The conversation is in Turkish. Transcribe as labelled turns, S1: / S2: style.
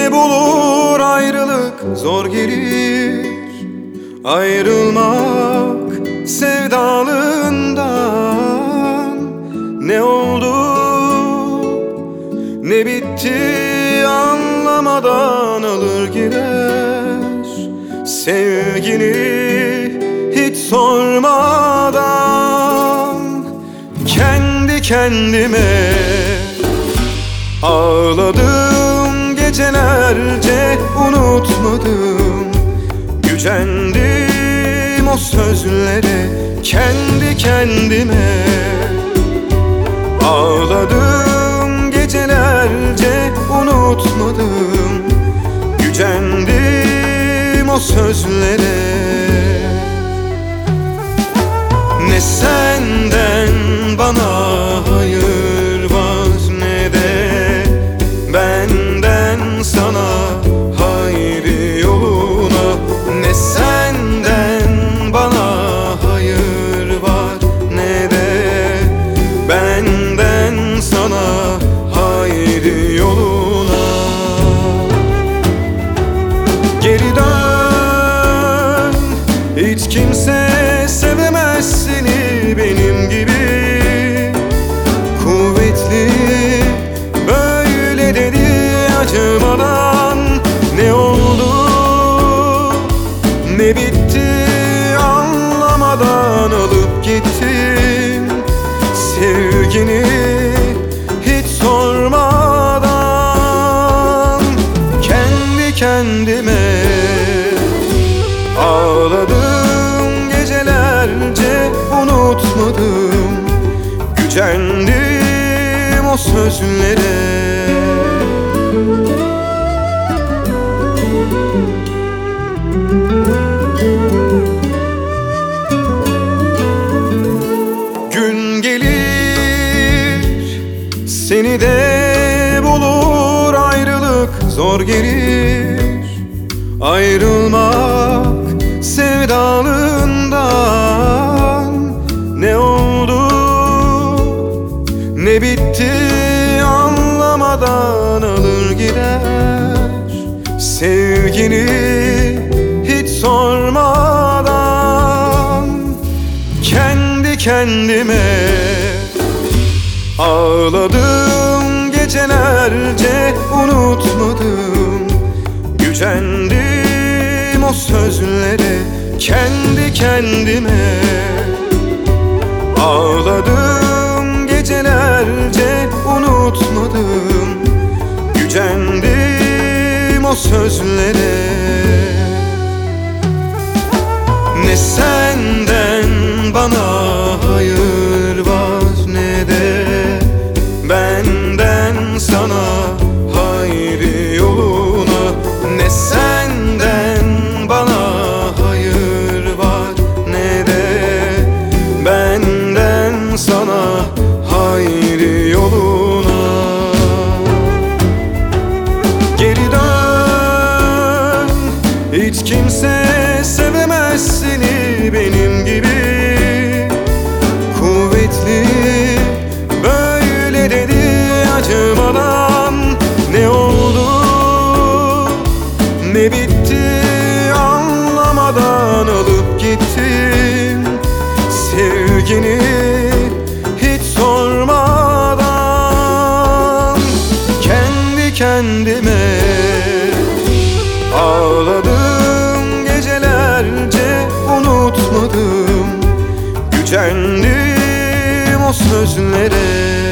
S1: bulur ayrılık zor gelir. Ayrılmak sevdalığından. Ne oldu, ne bitti anlamadan alır gider. Sevgini hiç sormadan. Kendi kendime ağladım gecelerce, unutmadım. Gücendim o sözlere, kendi kendime ağladım gecelerce, unutmadım. Gücendim o sözlere. Ne senden bana hayır var, ne de benden sana hayır yoluna. Ne senden bana hayır var, ne de benden sana hayır yoluna. Geri dön, hiç kimse sevemez seni benim gibi. Kuvvetli böyle dedi acımadan. Ne oldu, ne bitti anlamadan alıp gittin. Sevgini hiç sormadan. Kendi kendime ağladım gecelerce, unutmadım. Gücendim o sözlere. Gün gelir, seni de bulur ayrılık zor gelir. Ayrılmak sevdalığından. Ne oldu, ne bitti anlamadan alır gider. Sevgini hiç sormadan. Kendi kendime ağladım gecelerce, unutmadım. Gücendim o sözlere, kendi kendime ağladım gecelerce, unutmadım. Gücendim o sözlere. Ne senden bana hayır var, ne de benden sana hayır yoluna. Ne senden bana hayır var, ne de benden sana hayır yoluna. Geri dön, hiç kimse sevemez seni benim gibi. Kuvvetli böyle dedi acımadan. Ne oldu, ne bitti anlamadan alıp gittin. Sevgini hiç sormadan. Kendi kendime ağladım gecelerce, unutmadım. Gücendim o sözlere.